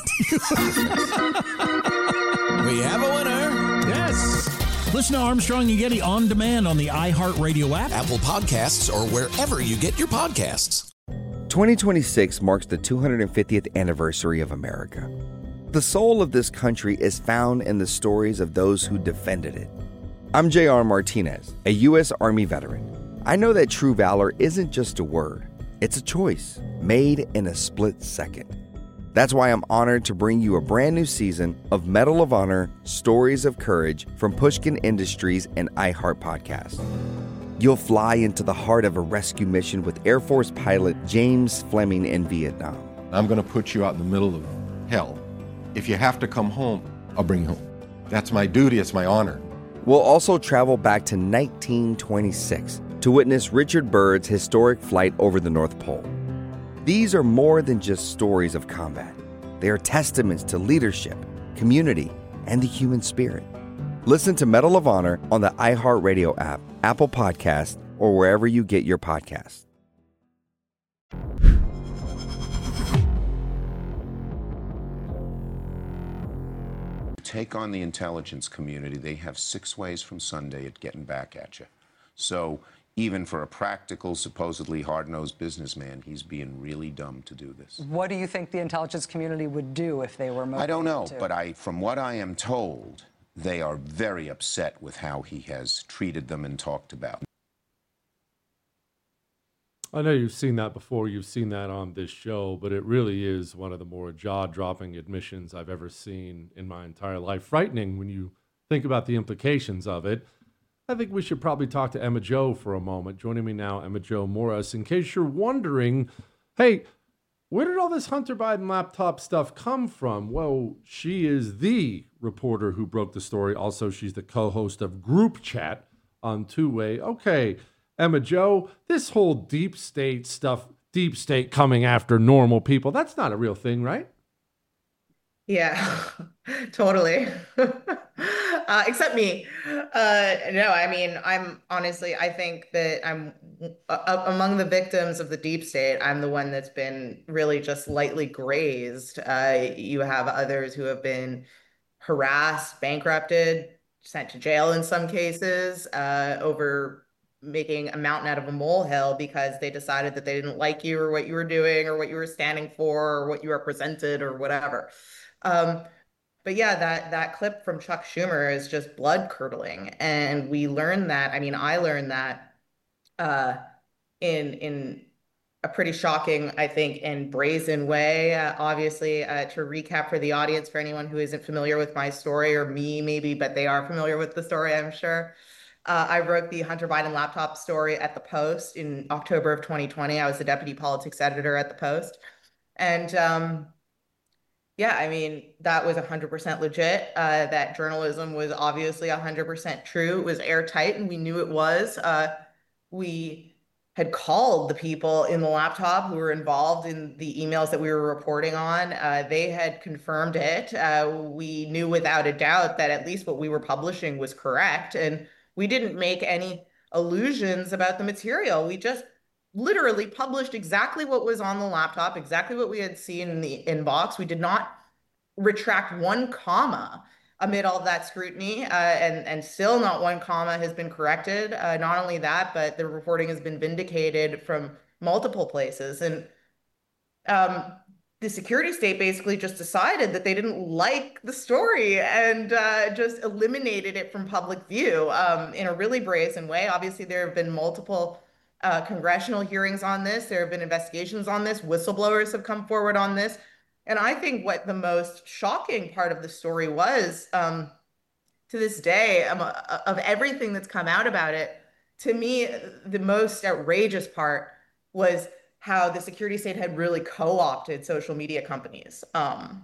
[SPEAKER 4] We have a winner.
[SPEAKER 3] Yes. Listen to Armstrong and Getty on demand on the iHeartRadio app,
[SPEAKER 4] Apple Podcasts, or wherever you get your podcasts.
[SPEAKER 6] twenty twenty-six marks the two hundred fiftieth anniversary of America. The soul of this country is found in the stories of those who defended it. I'm J R Martinez, a U S Army veteran. I know that true valor isn't just a word. It's a choice made in a split second. That's why I'm honored to bring you a brand new season of Medal of Honor Stories of Courage from Pushkin Industries and iHeart Podcast. You'll fly into the heart of a rescue mission with Air Force pilot James Fleming in Vietnam.
[SPEAKER 7] I'm going to put you out in the middle of hell. If you have to come home, I'll bring you home. That's my duty. It's my honor.
[SPEAKER 6] We'll also travel back to nineteen twenty-six to witness Richard Byrd's historic flight over the North Pole. These are more than just stories of combat. They are testaments to leadership, community, and the human spirit. Listen to Medal of Honor on the iHeartRadio app, Apple Podcasts, or wherever you get your podcasts.
[SPEAKER 16] Take on the intelligence community. They have six ways from Sunday at getting back at you. So even for a practical, supposedly hard-nosed businessman, he's being really dumb to do this.
[SPEAKER 17] What do you think the intelligence community would do if they were motivated?
[SPEAKER 16] I don't know,
[SPEAKER 17] to?
[SPEAKER 16] but I, from what I am told, they are very upset with how he has treated them and talked about.
[SPEAKER 8] I know you've seen that before. You've seen that on this show, but it really is one of the more jaw-dropping admissions I've ever seen in my entire life. Frightening when you think about the implications of it. I think we should probably talk to Emma Jo for a moment. Joining me now, Emma Jo Morris. In case you're wondering, hey, where did all this Hunter Biden laptop stuff come from? Well, she is the reporter who broke the story. Also, she's the co-host of Group Chat on Two-Way. Okay, Emma Jo, this whole deep state stuff, deep state coming after normal people, that's not a real thing, right?
[SPEAKER 18] Yeah, totally. uh, except me. Uh, no, I mean, I'm honestly, I think that I'm uh, among the victims of the deep state. I'm the one that's been really just lightly grazed. Uh, you have others who have been harassed, bankrupted, sent to jail in some cases uh, over making a mountain out of a molehill because they decided that they didn't like you or what you were doing or what you were standing for or what you represented or whatever. Um, but yeah, that that clip from Chuck Schumer is just blood curdling, and we learned that. I mean, I learned that uh, in in a pretty shocking, I think, and brazen way. Uh, obviously, uh, to recap for the audience, for anyone who isn't familiar with my story or me, maybe, but they are familiar with the story, I'm sure. Uh, I wrote the Hunter Biden laptop story at the Post in October of twenty twenty. I was the deputy politics editor at the Post. And um, yeah, I mean, that was one hundred percent legit. Uh, that journalism was obviously one hundred percent true. It was airtight, and we knew it was. Uh, we had called the people in the laptop who were involved in the emails that we were reporting on. Uh, they had confirmed it. Uh, we knew without a doubt that at least what we were publishing was correct. And we didn't make any illusions about the material. We just literally published exactly what was on the laptop, exactly what we had seen in the inbox. We did not retract one comma amid all of that scrutiny, uh, and, and still not one comma has been corrected. Uh, not only that, but the reporting has been vindicated from multiple places. And um, the security state basically just decided that they didn't like the story and uh, just eliminated it from public view um, in a really brazen way. Obviously, there have been multiple uh, congressional hearings on this. There have been investigations on this. Whistleblowers have come forward on this. And I think what the most shocking part of the story was, um, to this day, um, of everything that's come out about it, to me, the most outrageous part was how the security state had really co-opted social media companies. Um,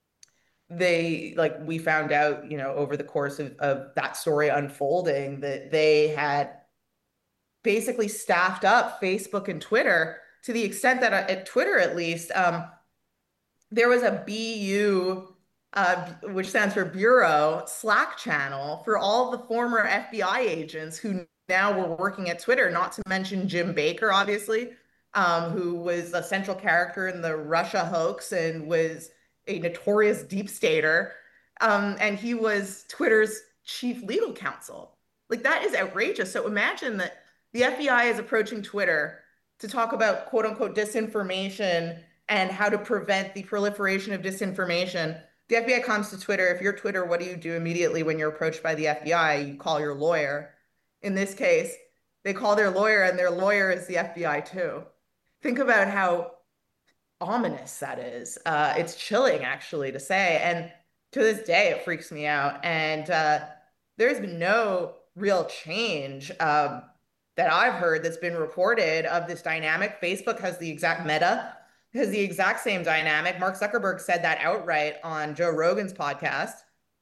[SPEAKER 18] they, like, we found out, you know, over the course of, of that story unfolding, that they had basically staffed up Facebook and Twitter to the extent that at Twitter, at least, um, there was a B U, uh, which stands for Bureau, Slack channel for all the former F B I agents who now were working at Twitter, not to mention Jim Baker, obviously, um, who was a central character in the Russia hoax and was a notorious deep stater. Um, and he was Twitter's chief legal counsel. Like, that is outrageous. So imagine that the F B I is approaching Twitter to talk about quote unquote disinformation and how to prevent the proliferation of disinformation. The F B I comes to Twitter. If you're Twitter, what do you do immediately when you're approached by the F B I? You call your lawyer. In this case, they call their lawyer, and their lawyer is the F B I too. Think about how ominous that is. Uh, it's chilling, actually, to say. And to this day, it freaks me out. And uh, there's been no real change um, that I've heard that's been reported of this dynamic. Facebook has the exact Meta has the exact same dynamic. Mark Zuckerberg said that outright on Joe Rogan's podcast.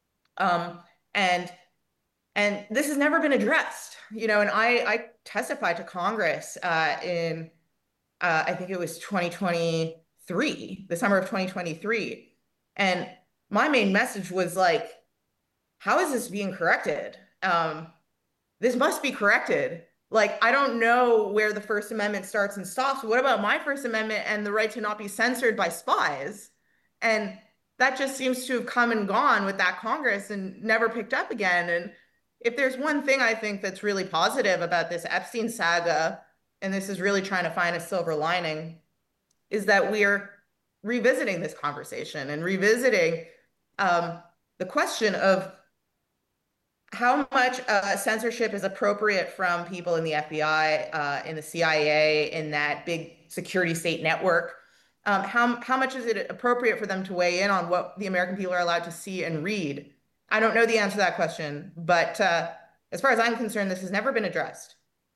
[SPEAKER 18] Um, and and this has never been addressed, you know, and I, I testified to Congress uh, in, uh, I think it was twenty twenty-three, the summer of twenty twenty-three. And my main message was like, how is this being corrected? Um, this must be corrected. Like, I don't know where the First Amendment starts and stops. What about my First Amendment and the right to not be censored by spies? And that just seems to have come and gone with that Congress and never picked up again. And if there's one thing I think that's really positive about this Epstein saga, and this is really trying to find a silver lining, is that we're revisiting this conversation and revisiting um, the question of how much uh, censorship is appropriate from people in the F B I, uh, in the C I A, in that big security state network. Um, how, how much is it appropriate for them to weigh in on what the American people are allowed to see and read? I don't know the answer to that question, but uh, as far as I'm concerned, this has never been addressed.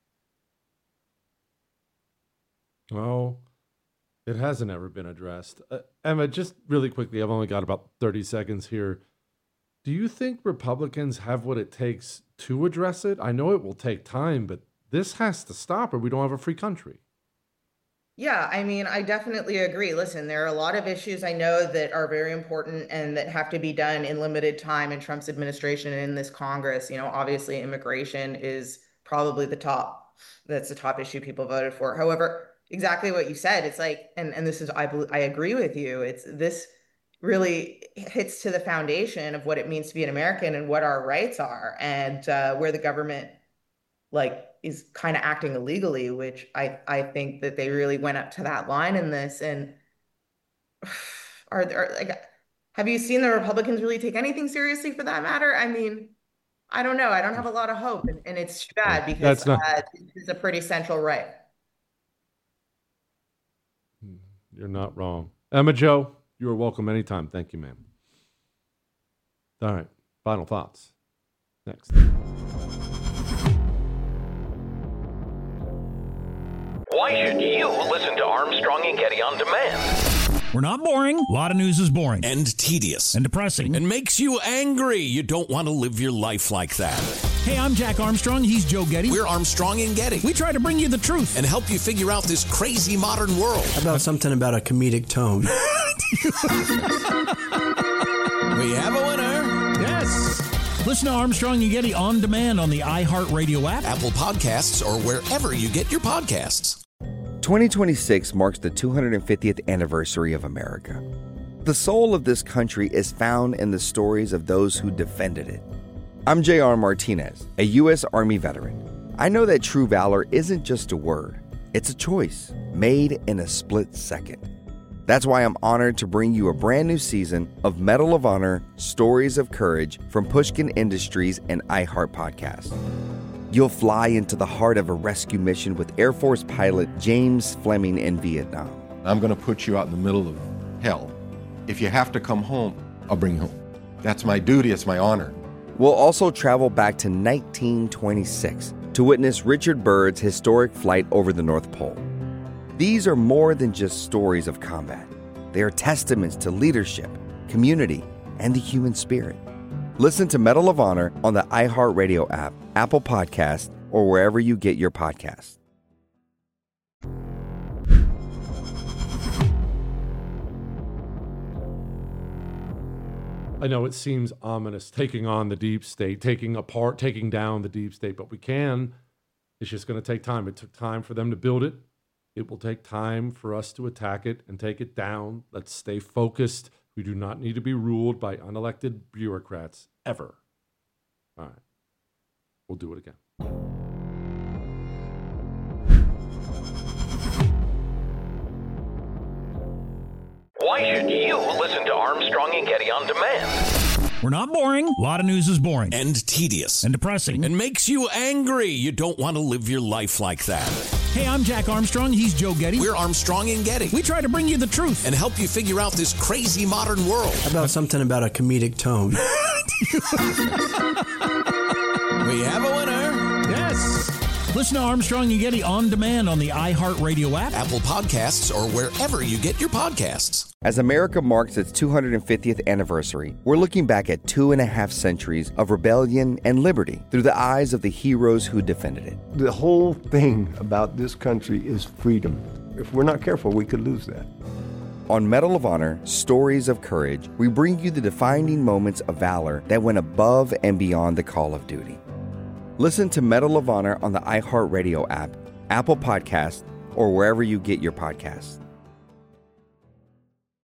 [SPEAKER 8] Well, it hasn't ever been addressed. Uh, Emma, just really quickly, I've only got about thirty seconds here. Do you think Republicans have what it takes to address it? I know it will take time, but this has to stop or we don't have a free country.
[SPEAKER 18] Yeah, I mean, I definitely agree. Listen, there are a lot of issues I know that are very important and that have to be done in limited time in Trump's administration and in this Congress. You know, obviously immigration is probably the top, that's the top issue people voted for. However, exactly what you said, it's like, and, and this is, I, I agree with you. It's this really hits to the foundation of what it means to be an American and what our rights are, and uh, where the government like is kind of acting illegally, which I, I think that they really went up to that line in this. And are there like, have you seen the Republicans really take anything seriously for that matter? I mean, I don't know. I don't have a lot of hope, and, and it's too bad because
[SPEAKER 8] That's not-
[SPEAKER 18] uh, it's a pretty central right.
[SPEAKER 8] You're not wrong. Emma Jo, you are welcome anytime. Thank you, ma'am. All right. Final thoughts. Next.
[SPEAKER 2] Why should you listen to Armstrong and Getty on demand?
[SPEAKER 3] We're not boring. A lot of news is boring.
[SPEAKER 4] And tedious.
[SPEAKER 3] And depressing.
[SPEAKER 4] And makes you angry. You don't want to live your life like that.
[SPEAKER 3] Hey, I'm Jack Armstrong. He's Joe Getty.
[SPEAKER 4] We're Armstrong and Getty.
[SPEAKER 3] We try to bring you the truth.
[SPEAKER 4] And help you figure out this crazy modern world.
[SPEAKER 5] How about something about a comedic tone?
[SPEAKER 4] We have a winner.
[SPEAKER 3] Yes. Listen to Armstrong and Getty on demand on the iHeartRadio app,
[SPEAKER 4] Apple Podcasts, or wherever you get your podcasts.
[SPEAKER 6] twenty twenty-six marks the two hundred fiftieth anniversary of America. The soul of this country is found in the stories of those who defended it. I'm J R Martinez, a U S Army veteran. I know that true valor isn't just a word, it's a choice made in a split second. That's why I'm honored to bring you a brand new season of Medal of Honor Stories of Courage from Pushkin Industries and iHeart Podcast. You'll fly into the heart of a rescue mission with Air Force pilot James Fleming in Vietnam.
[SPEAKER 7] I'm going to put you out in the middle of hell. If you have to come home, I'll bring you home. That's my duty, it's my honor.
[SPEAKER 6] We'll also travel back to nineteen twenty-six to witness Richard Byrd's historic flight over the North Pole. These are more than just stories of combat. They are testaments to leadership, community, and the human spirit. Listen to Medal of Honor on the iHeartRadio app, Apple Podcasts, or wherever you get your podcasts.
[SPEAKER 8] I know it seems ominous taking on the deep state, taking apart, taking down the deep state, but we can. It's just going to take time. It took time for them to build it. It will take time for us to attack it and take it down. Let's stay focused. We do not need to be ruled by unelected bureaucrats ever. All right. We'll do it again.
[SPEAKER 2] Why should you listen to Armstrong and Getty on demand?
[SPEAKER 3] We're not boring. A lot of news is boring.
[SPEAKER 4] And tedious.
[SPEAKER 3] And depressing.
[SPEAKER 4] And makes you angry. You don't want to live your life like that.
[SPEAKER 3] Hey, I'm Jack Armstrong. He's Joe Getty.
[SPEAKER 4] We're Armstrong and Getty.
[SPEAKER 3] We try to bring you the truth.
[SPEAKER 4] And help you figure out this crazy modern world.
[SPEAKER 5] How about something about a comedic tone?
[SPEAKER 4] We have a winner.
[SPEAKER 3] Yes. Listen to Armstrong and Getty on demand on the iHeartRadio app,
[SPEAKER 4] Apple Podcasts, or wherever you get your podcasts.
[SPEAKER 6] As America marks its two hundred fiftieth anniversary, we're looking back at two and a half centuries of rebellion and liberty through the eyes of the heroes who defended it.
[SPEAKER 19] The whole thing about this country is freedom. If we're not careful, we could lose that.
[SPEAKER 6] On Medal of Honor, Stories of Courage, we bring you the defining moments of valor that went above and beyond the call of duty. Listen to Medal of Honor on the iHeartRadio app, Apple Podcasts, or wherever you get your podcasts.